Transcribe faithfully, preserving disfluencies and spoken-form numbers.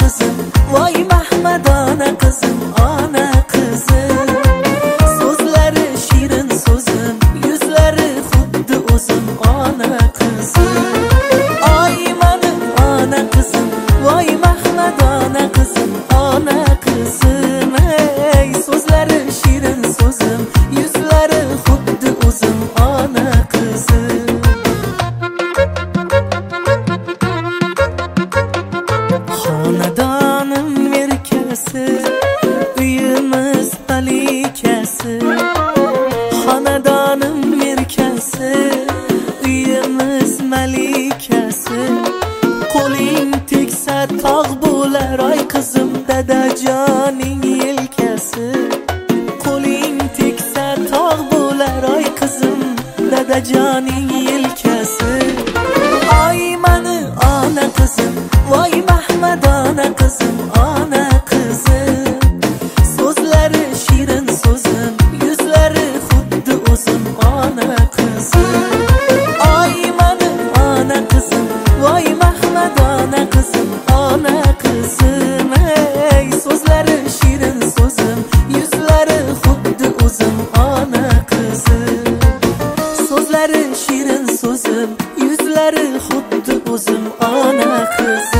qizim, voy Mahmadona qizim, ona qizim. So'zlari shirin so'zim, yuzlari xuddi o'zim, ona qizim. Oy mening ona qizim, voy Mahmadona qizim, ona qizim. Ey so'zlari shirin so'zim, yuzlari xuddi o'zim, ona qizim. Xonadonim merkasi, uyimiz malikasi. Xonadonim merkasi, uyimiz malikasi. Qo'ling tegsa tog' bo'lar oy qizim, dadajoning yelkasi. Qo'ling tegsa tog' bo'lar oy qizim, dadajoning yelkasi. Oy mani ona qizim, voy Mahmadona qizim, ona qizim. So'zlari shirin so'zim, yuzlari xuddi o'zim, ona qizim. Oy mani ona qizim, voy Mahmadona qizim, ona qizim. Ey so'zlari shirin so'zim, yuzlari xuddi o'zim, ona qizim. So'zlari shirin so'zim, yuzlari xuddi o'zim, ona qizim.